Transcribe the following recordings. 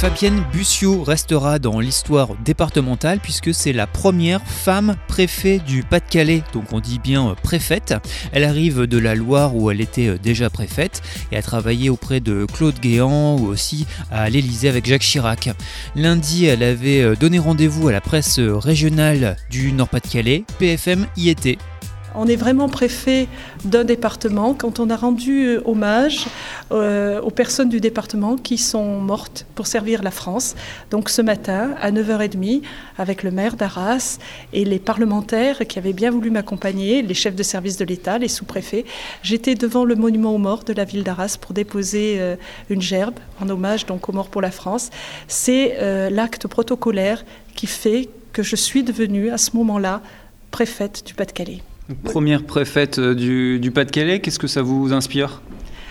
Fabienne Bussiot restera dans l'histoire départementale puisque c'est la première femme préfet du Pas-de-Calais, donc on dit bien préfète. Elle arrive de la Loire où elle était déjà préfète et a travaillé auprès de Claude Guéant ou aussi à l'Élysée avec Jacques Chirac. Lundi, elle avait donné rendez-vous à la presse régionale du Nord-Pas-de-Calais. PFM y était. On est vraiment préfet d'un département quand on a rendu hommage aux personnes du département qui sont mortes pour servir la France. Donc ce matin, à 9h30, avec le maire d'Arras et les parlementaires qui avaient bien voulu m'accompagner, les chefs de service de l'État, les sous-préfets, j'étais devant le monument aux morts de la ville d'Arras pour déposer une gerbe en hommage donc aux morts pour la France. C'est l'acte protocolaire qui fait que je suis devenue à ce moment-là préfète du Pas-de-Calais. Première préfète du Pas-de-Calais, qu'est-ce que ça vous inspire ?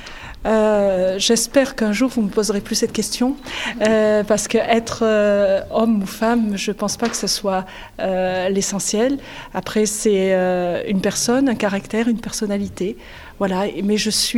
J'espère qu'un jour vous ne me poserez plus cette question parce qu'être homme ou femme, je ne pense pas que ce soit l'essentiel. Après, c'est une personne, un caractère, une personnalité. Voilà. Mais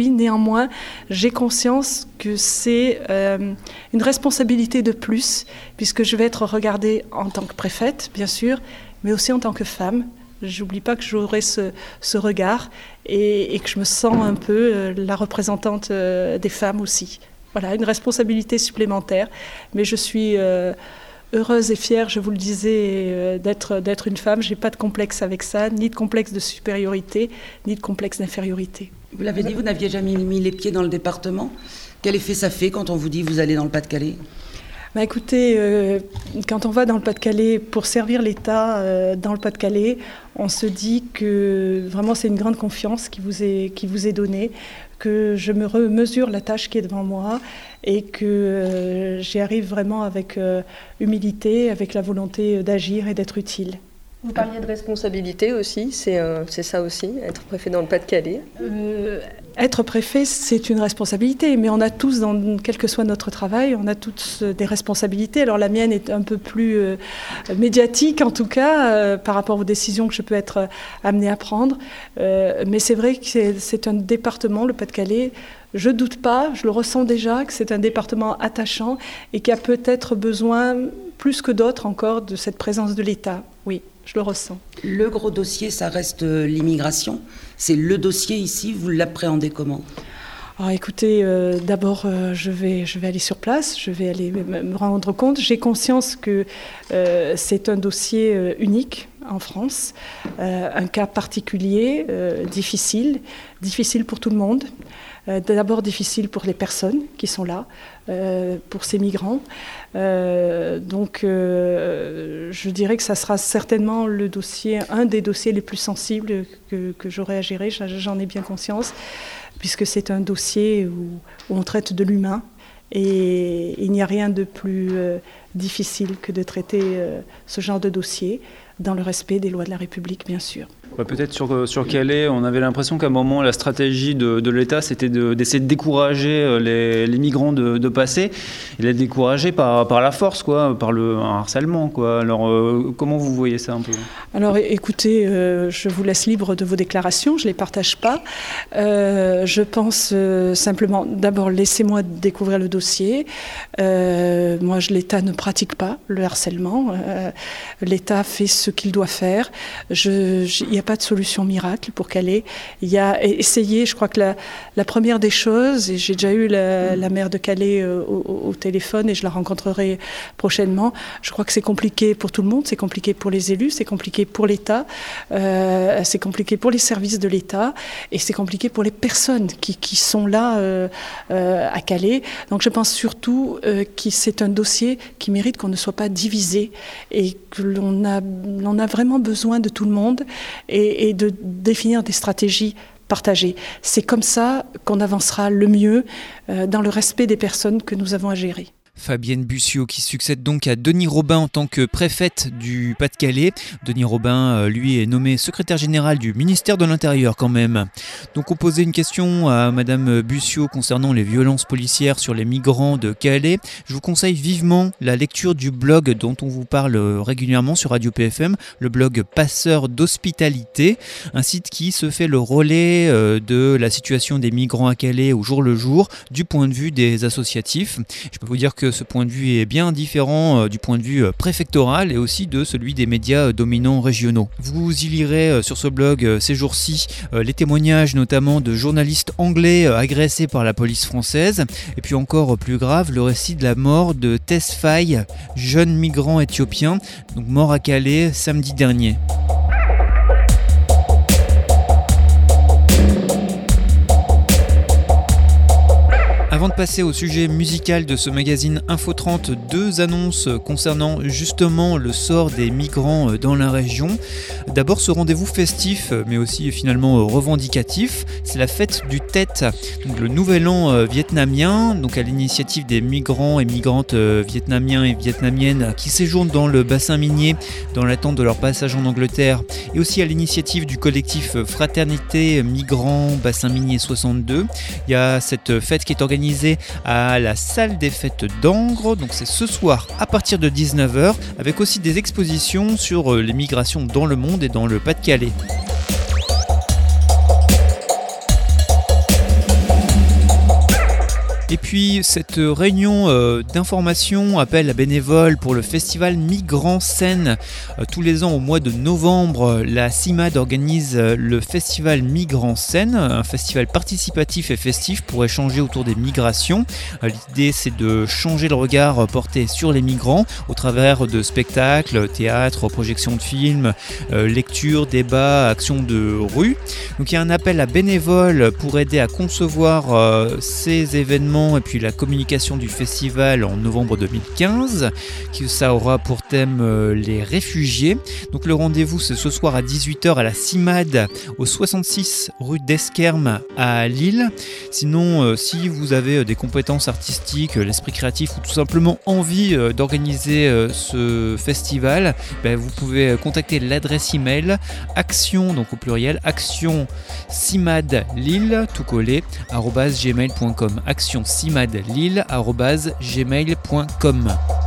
j'ai conscience que c'est une responsabilité de plus puisque je vais être regardée en tant que préfète, bien sûr, mais aussi en tant que femme. J'oublie pas que j'aurai ce regard et que je me sens un peu la représentante des femmes aussi. Voilà, une responsabilité supplémentaire. Mais je suis heureuse et fière, je vous le disais, d'être une femme. J'ai pas de complexe avec ça, ni de complexe de supériorité, ni de complexe d'infériorité. Vous l'avez dit, vous n'aviez jamais mis les pieds dans le département. Quel effet ça fait quand on vous dit vous allez dans le Pas-de-Calais ? Écoutez, quand on va dans le Pas-de-Calais pour servir l'État dans le Pas-de-Calais, on se dit que vraiment c'est une grande confiance qui vous est donnée, que je me mesure la tâche qui est devant moi et que j'y arrive vraiment avec humilité, avec la volonté d'agir et d'être utile. Vous parliez de responsabilité aussi, c'est ça aussi, être préfet dans le Pas-de-Calais. Être préfet, c'est une responsabilité, mais on a tous, quel que soit notre travail, on a tous des responsabilités. Alors la mienne est un peu plus médiatique, en tout cas, par rapport aux décisions que je peux être amenée à prendre. Mais c'est vrai que c'est un département, le Pas-de-Calais. Je ne doute pas, je le ressens déjà, que c'est un département attachant et qui a peut-être besoin, plus que d'autres encore, de cette présence de l'État. Oui. Je le ressens. Le gros dossier, ça reste l'immigration. C'est le dossier ici, vous l'appréhendez comment ? Alors écoutez, d'abord je vais aller sur place, je vais aller me rendre compte. J'ai conscience que c'est un dossier unique en France, un cas particulier, difficile pour tout le monde. D'abord difficile pour les personnes qui sont là, pour ces migrants. Donc je dirais que ça sera certainement un des dossiers les plus sensibles que j'aurai à gérer, j'en ai bien conscience, puisque c'est un dossier où on traite de l'humain et il n'y a rien de plus difficile que de traiter ce genre de dossier dans le respect des lois de la République, bien sûr. Peut-être sur Calais, on avait l'impression qu'à un moment, la stratégie de l'État, c'était d'essayer de décourager les migrants de passer, et les décourager par la force, quoi, par un harcèlement, quoi. Alors, comment vous voyez ça un peu ? Alors, écoutez, je vous laisse libre de vos déclarations, je ne les partage pas. Je pense simplement, d'abord, laissez-moi découvrir le dossier. Moi, l'État ne pratique pas le harcèlement. L'État fait ce qu'il doit faire. Il n'y a pas de solution miracle pour Calais. Il y a essayé, je crois que la première des choses, et j'ai déjà eu la maire de Calais au téléphone et je la rencontrerai prochainement, je crois que c'est compliqué pour tout le monde, c'est compliqué pour les élus, c'est compliqué pour l'État, c'est compliqué pour les services de l'État et c'est compliqué pour les personnes qui sont là à Calais. Donc je pense surtout que c'est un dossier qui mérite qu'on ne soit pas divisé et que l'on a vraiment besoin de tout le monde et de définir des stratégies partagées. C'est comme ça qu'on avancera le mieux dans le respect des personnes que nous avons à gérer. Fabienne Bussiot qui succède donc à Denis Robin en tant que préfète du Pas-de-Calais. Denis Robin, lui, est nommé secrétaire général du ministère de l'Intérieur quand même. Donc on posait une question à Madame Bussiot concernant les violences policières sur les migrants de Calais. Je vous conseille vivement la lecture du blog dont on vous parle régulièrement sur Radio PFM, le blog Passeurs d'Hospitalité, un site qui se fait le relais de la situation des migrants à Calais au jour le jour du point de vue des associatifs. Je peux vous dire que que ce point de vue est bien différent du point de vue préfectoral et aussi de celui des médias dominants régionaux. Vous y lirez sur ce blog ces jours-ci les témoignages notamment de journalistes anglais agressés par la police française, et puis encore plus grave, le récit de la mort de Tesfaye, jeune migrant éthiopien, donc mort à Calais samedi dernier. Avant de passer au sujet musical de ce magazine Info 30, 2 annonces concernant justement le sort des migrants dans la région. D'abord, ce rendez-vous festif, mais aussi finalement revendicatif, c'est la fête du Tet, donc le nouvel an vietnamien, donc à l'initiative des migrants et migrantes vietnamiens et vietnamiennes qui séjournent dans le bassin minier dans l'attente de leur passage en Angleterre, et aussi à l'initiative du collectif Fraternité Migrants Bassin Minier 62. Il y a cette fête qui est organisée à la salle des fêtes d'Angres, donc c'est ce soir à partir de 19h, avec aussi des expositions sur les migrations dans le monde et dans le Pas-de-Calais. Et puis cette réunion d'information appelle à bénévoles pour le festival Migrants Scène. Tous les ans au mois de novembre, la CIMAD organise le festival Migrants Scène, un festival participatif et festif pour échanger autour des migrations. L'idée, c'est de changer le regard porté sur les migrants au travers de spectacles, théâtre, projections de films, lectures, débats, actions de rue. Donc il y a un appel à bénévoles pour aider à concevoir ces événements et puis la communication du festival en novembre 2015, qui ça aura pour thème les réfugiés. Donc le rendez-vous, c'est ce soir à 18h à la CIMAD au 66 rue d'Esquerme à Lille. Sinon, si vous avez des compétences artistiques, l'esprit créatif ou tout simplement envie d'organiser ce festival, vous pouvez contacter l'adresse email action, donc au pluriel, action cimadlille, tout collé, @gmail.com, action cimadlille@gmail.com.